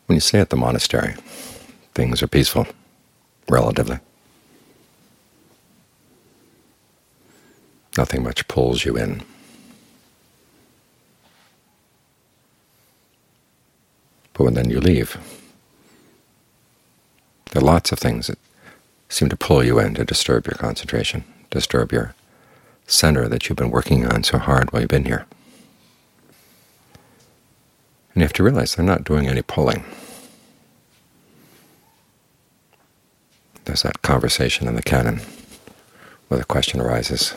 When you stay at the monastery, things are peaceful, relatively. Nothing much pulls you in. But when then you leave, there are lots of things that seem to pull you in, to disturb your concentration, disturb your center that you've been working on so hard while you've been here. And you have to realize they're not doing any pulling. There's that conversation in the canon where the question arises,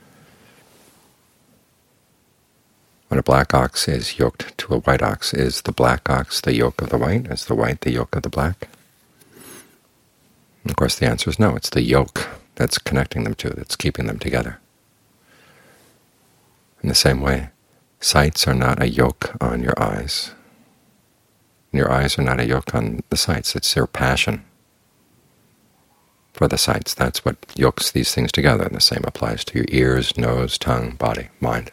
when a black ox is yoked to a white ox, is the black ox the yoke of the white? Is the white the yoke of the black? And of course the answer is no. It's the yoke that's connecting them two, that's keeping them together. In the same way, sights are not a yoke on your eyes. And your eyes are not a yoke on the sights. It's your passion for the sights. That's what yokes these things together, and the same applies to your ears, nose, tongue, body, mind.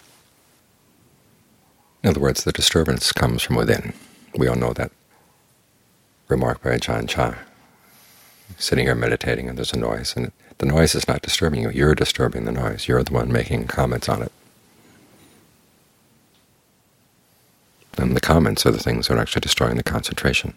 In other words, the disturbance comes from within. We all know that remark by Ajahn Chah. Sitting here meditating and there's a noise, and the noise is not disturbing you. You're disturbing the noise. You're the one making comments on it. And the comments are the things that are actually destroying the concentration.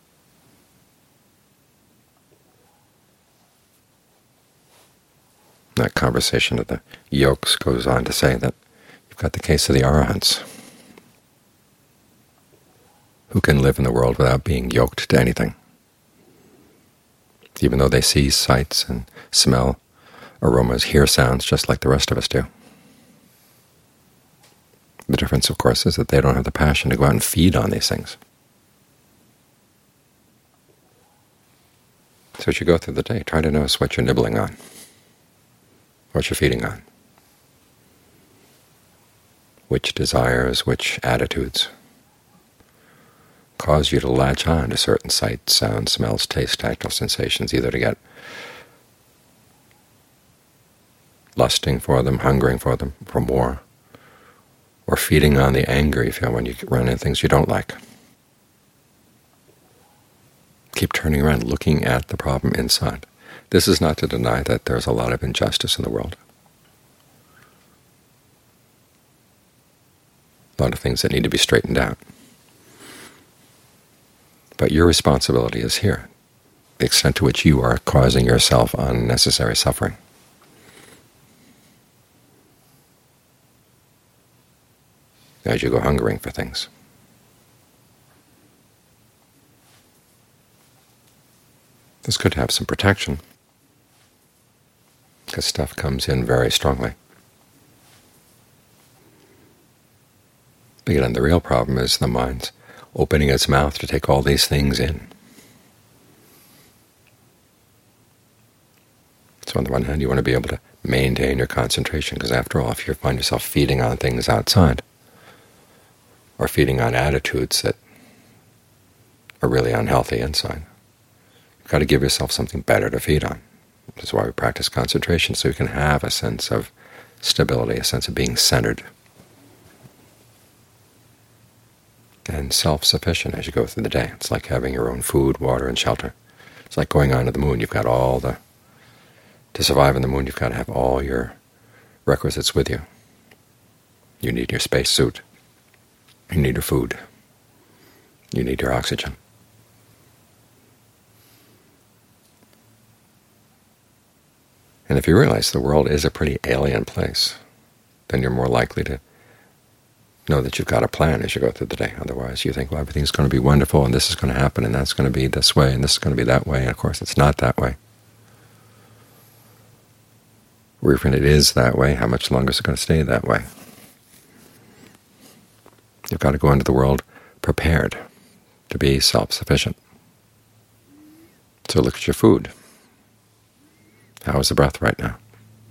That conversation of the yokes goes on to say that you've got the case of the arahants, who can live in the world without being yoked to anything, even though they see sights and smell aromas, hear sounds just like the rest of us do. The difference, of course, is that they don't have the passion to go out and feed on these things. So as you go through the day, try to notice what you're nibbling on, what you're feeding on, which desires, which attitudes cause you to latch on to certain sights, sounds, smells, tastes, tactile sensations, either to get lusting for them, hungering for them, for more, or feeding on the anger you feel when you run into things you don't like. Keep turning around, looking at the problem inside. This is not to deny that there's a lot of injustice in the world, a lot of things that need to be straightened out. But your responsibility is here, the extent to which you are causing yourself unnecessary suffering. As you go hungering for things. This could have some protection, because stuff comes in very strongly. But again, the real problem is the mind's opening its mouth to take all these things in. So on the one hand, you want to be able to maintain your concentration, because after all, if you find yourself feeding on things outside, or feeding on attitudes that are really unhealthy inside, you've got to give yourself something better to feed on. This is why we practice concentration, so you can have a sense of stability, a sense of being centered and self-sufficient as you go through the day. It's like having your own food, water, and shelter. It's like going onto the moon. You've got all the, to survive on the moon, you've got to have all your requisites with you. You need your space suit. You need your food. You need your oxygen. And if you realize the world is a pretty alien place, then you're more likely to know that you've got a plan as you go through the day. Otherwise you think, well, everything's going to be wonderful, and this is going to happen, and that's going to be this way, and this is going to be that way, and of course it's not that way. Or if it is that way, how much longer is it going to stay that way? You've got to go into the world prepared to be self-sufficient. So look at your food. How is the breath right now?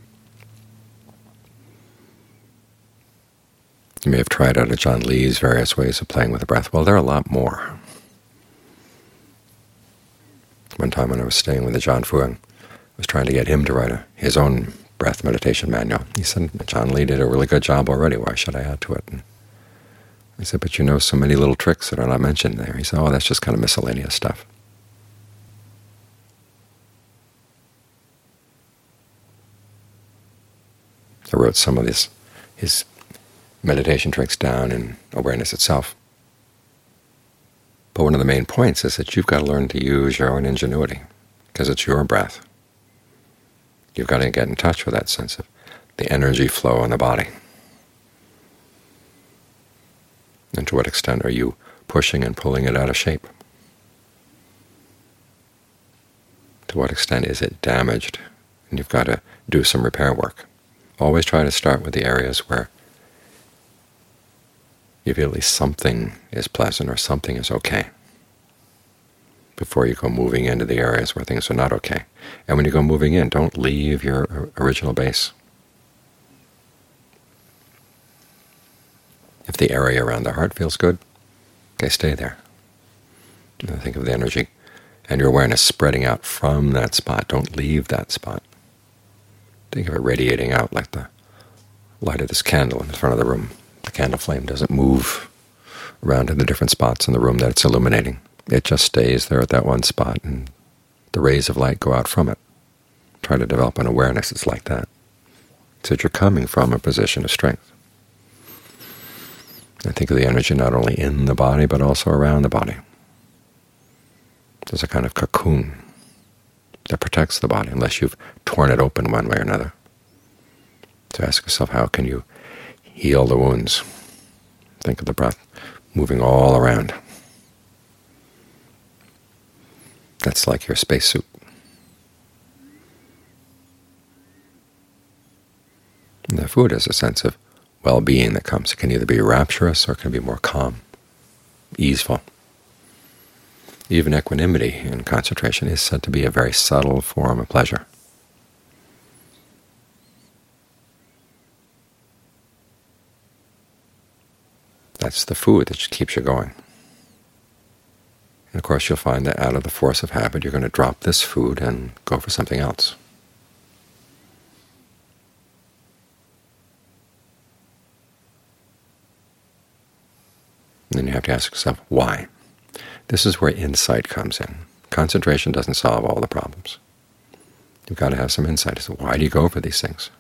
You may have tried out Ajaan Lee's various ways of playing with the breath. Well, there are a lot more. One time when I was staying with Ajaan Fuang, I was trying to get him to write his own breath meditation manual. He said, Ajaan Lee did a really good job already. Why should I add to it? And I said, but you know so many little tricks that are not mentioned there. He said, oh, that's just kind of miscellaneous stuff. I wrote some of his meditation tricks down in Awareness Itself. But one of the main points is that you've got to learn to use your own ingenuity, because it's your breath. You've got to get in touch with that sense of the energy flow in the body. And to what extent are you pushing and pulling it out of shape? To what extent is it damaged? And you've got to do some repair work. Always try to start with the areas where you feel at least something is pleasant or something is okay, before you go moving into the areas where things are not okay. And when you go moving in, don't leave your original base. If the area around the heart feels good, okay, stay there. Think of the energy and your awareness spreading out from that spot. Don't leave that spot. Think of it radiating out like the light of this candle in the front of the room. The candle flame doesn't move around to the different spots in the room that it's illuminating. It just stays there at that one spot, and the rays of light go out from it. Try to develop an awareness that's like that, so that you're coming from a position of strength. And think of the energy not only in the body, but also around the body. There's a kind of cocoon that protects the body, unless you've torn it open one way or another. So ask yourself, how can you heal the wounds? Think of the breath moving all around. That's like your spacesuit. And the food is a sense of well-being that comes. It can either be rapturous or it can be more calm, easeful. Even equanimity in concentration is said to be a very subtle form of pleasure. That's the food that just keeps you going. And of course you'll find that out of the force of habit you're going to drop this food and go for something else. And then you have to ask yourself, why? This is where insight comes in. Concentration doesn't solve all the problems. You've got to have some insight as to why do you go for these things?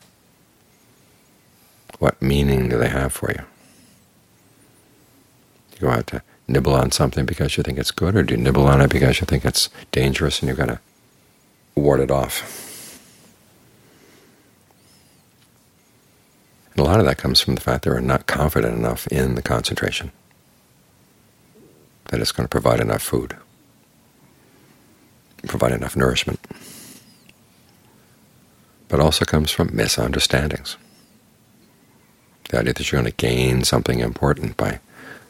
What meaning do they have for you? Do you go out to nibble on something because you think it's good, or do you nibble on it because you think it's dangerous and you've got to ward it off? And a lot of that comes from the fact that we're not confident enough in the concentration, that it's going to provide enough food, provide enough nourishment. But also comes from misunderstandings. The idea that you're going to gain something important by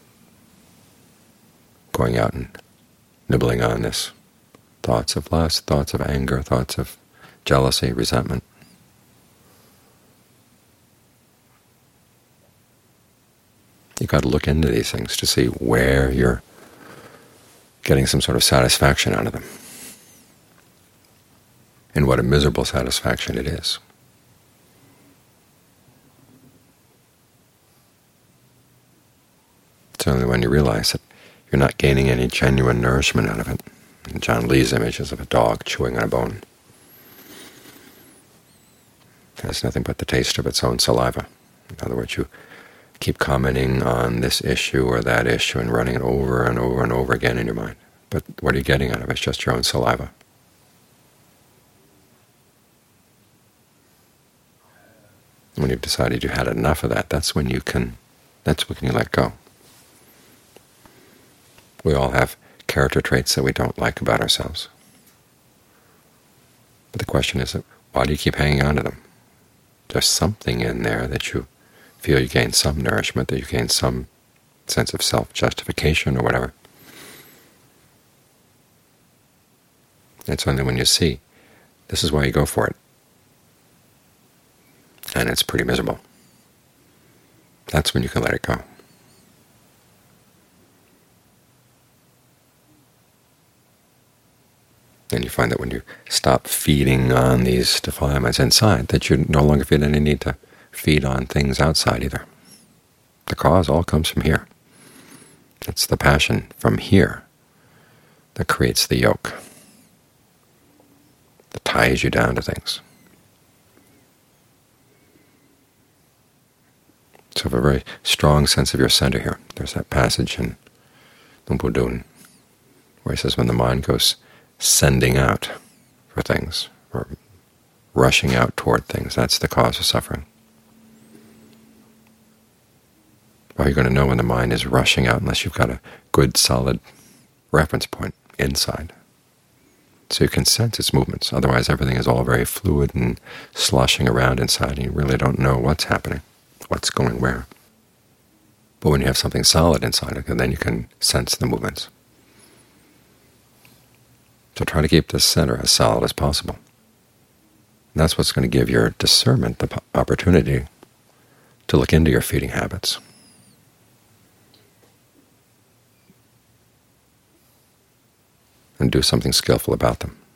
going out and nibbling on this. Thoughts of lust, thoughts of anger, thoughts of jealousy, resentment. You've got to look into these things to see where you're getting some sort of satisfaction out of them, and what a miserable satisfaction it is. It's only when you realize that you're not gaining any genuine nourishment out of it. And John Lee's image is of a dog chewing on a bone. It has nothing but the taste of its own saliva. In other words, you keep commenting on this issue or that issue and running it over and over and over again in your mind. But what are you getting out of it? It's just your own saliva. When you've decided you had enough of that, that's when you let go. We all have character traits that we don't like about ourselves. But the question is, why do you keep hanging on to them? There's something in there that you feel you gain some nourishment, that you gain some sense of self-justification or whatever. It's only when you see this is why you go for it, and it's pretty miserable, that's when you can let it go. And you find that when you stop feeding on these defilements inside, that you no longer feel any need to feed on things outside either. The cause all comes from here. It's the passion from here that creates the yoke, that ties you down to things. So have a very strong sense of your center here. There's that passage in Luang Pu Dun where he says when the mind goes sending out for things, or rushing out toward things, that's the cause of suffering. How are you going to know when the mind is rushing out unless you've got a good, solid reference point inside, so you can sense its movements? Otherwise everything is all very fluid and sloshing around inside, and you really don't know what's happening, what's going where. But when you have something solid inside, then you can sense the movements. So try to keep the center as solid as possible. And that's what's going to give your discernment the opportunity to look into your feeding habits. And do something skillful about them.